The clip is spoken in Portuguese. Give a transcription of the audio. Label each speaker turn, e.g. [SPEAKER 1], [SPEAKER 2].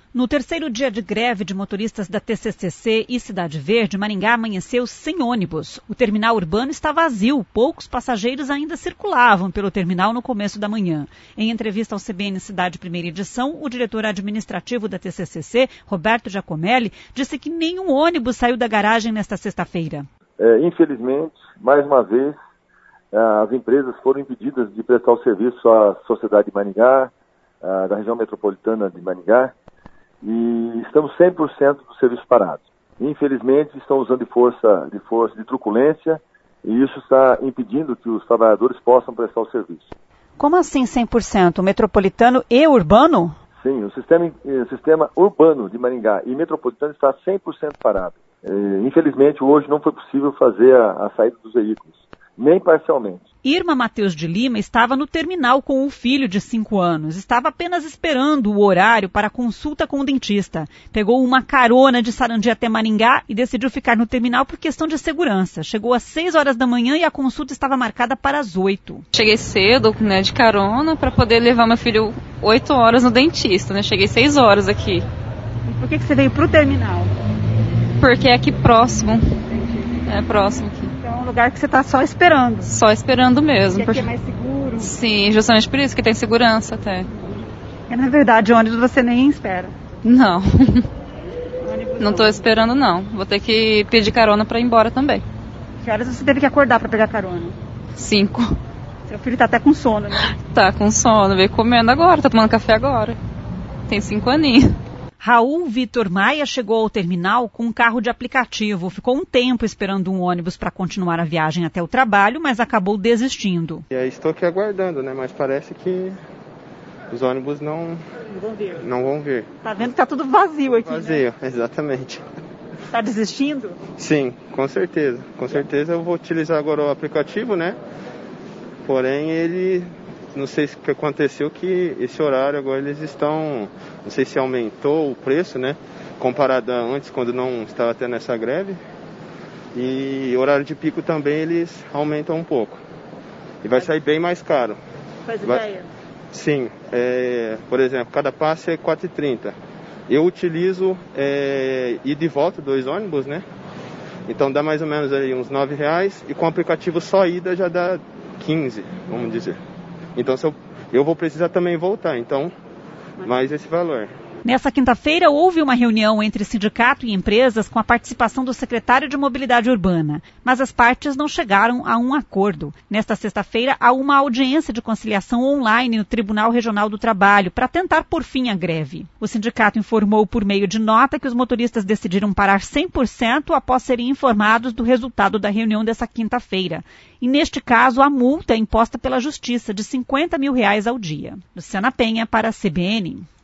[SPEAKER 1] No terceiro dia de greve de motoristas da TCCC e Cidade Verde, Maringá amanheceu sem ônibus. O terminal urbano está vazio, poucos passageiros ainda circulavam pelo terminal no começo da manhã. Em entrevista ao CBN Cidade Primeira Edição, o diretor administrativo da TCCC, Roberto Giacomelli, disse que nenhum ônibus saiu da garagem nesta sexta-feira.
[SPEAKER 2] Infelizmente, mais uma vez, as empresas foram impedidas de prestar o serviço à sociedade de Maringá, da região metropolitana de Maringá, e estamos 100% do serviço parado. Infelizmente, estão usando de truculência, e isso está impedindo que os trabalhadores possam prestar o serviço.
[SPEAKER 1] Como assim 100%? Metropolitano e urbano?
[SPEAKER 2] Sim, o sistema urbano de Maringá e metropolitano está 100% parado. Infelizmente, hoje não foi possível fazer a saída dos veículos, nem parcialmente.
[SPEAKER 1] Irma Matheus de Lima estava no terminal com o filho de 5 anos. Estava apenas esperando o horário para a consulta com o dentista. Pegou uma carona de Sarandi até Maringá e decidiu ficar no terminal por questão de segurança. Chegou às 6 horas da manhã e a consulta estava marcada para as 8.
[SPEAKER 3] Cheguei cedo, de carona, para poder levar meu filho 8 horas no dentista, Cheguei 6 horas aqui.
[SPEAKER 1] E por que você veio para o terminal?
[SPEAKER 3] Porque é aqui próximo. É próximo aqui.
[SPEAKER 1] É um lugar que você está só esperando.
[SPEAKER 3] Só esperando mesmo.
[SPEAKER 1] Porque aqui é mais seguro.
[SPEAKER 3] Sim, justamente por isso que tem segurança até.
[SPEAKER 1] Na verdade, ônibus você nem espera.
[SPEAKER 3] Não. Não estou esperando, não. Vou ter que pedir carona para ir embora também.
[SPEAKER 1] Que horas você teve que acordar para pegar carona?
[SPEAKER 3] 5.
[SPEAKER 1] Seu filho está até com sono, né?
[SPEAKER 3] Tá com sono, veio comendo agora, tá tomando café agora. Tem 5 aninhos.
[SPEAKER 1] Raul Vitor Maia chegou ao terminal com um carro de aplicativo. Ficou um tempo esperando um ônibus para continuar a viagem até o trabalho, mas acabou desistindo.
[SPEAKER 4] E aí estou aqui aguardando, mas parece que os ônibus não vão vir.
[SPEAKER 1] Tá vendo que tá tudo vazio aqui,
[SPEAKER 4] Vazio,
[SPEAKER 1] né?
[SPEAKER 4] Exatamente.
[SPEAKER 1] Tá desistindo?
[SPEAKER 4] Sim, com certeza. Com certeza eu vou utilizar agora o aplicativo, Porém, ele... Não sei o que aconteceu, que esse horário agora eles estão... Não sei se aumentou o preço, comparado a antes, quando não estava tendo essa greve. E horário de pico também eles aumentam um pouco. E vai sair bem mais caro.
[SPEAKER 1] Faz ideia?
[SPEAKER 4] Sim. Por exemplo, cada passe é R$4,30. Eu utilizo ida e volta 2 ônibus, Então dá mais ou menos aí uns R$9. E com o aplicativo só ida já dá 15, vamos dizer. Então eu vou precisar também voltar, mais esse valor.
[SPEAKER 1] Nessa quinta-feira, houve uma reunião entre sindicato e empresas com a participação do secretário de Mobilidade Urbana, mas as partes não chegaram a um acordo. Nesta sexta-feira, há uma audiência de conciliação online no Tribunal Regional do Trabalho para tentar pôr fim à greve. O sindicato informou por meio de nota que os motoristas decidiram parar 100% após serem informados do resultado da reunião dessa quinta-feira. E, neste caso, a multa é imposta pela Justiça de R$50 mil ao dia. Luciana Penha para a CBN.